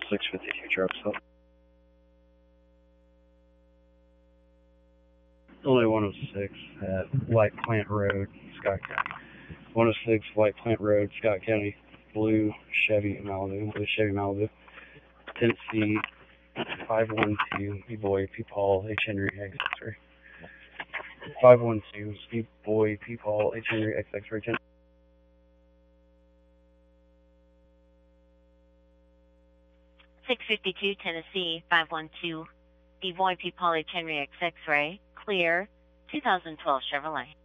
652 truck stop. Only 106 at White Plant Road, Scott County. 106 White Plant Road, Scott County. Blue Chevy Malibu. Tennessee 512 B-Boy P. Paul H. Henry X-Ray. 512 B-Boy P. Paul H. Henry X-Ray. 652 Tennessee 512 B-Boy P. Paul H. Henry X-Ray. Clear. 2012 Chevrolet.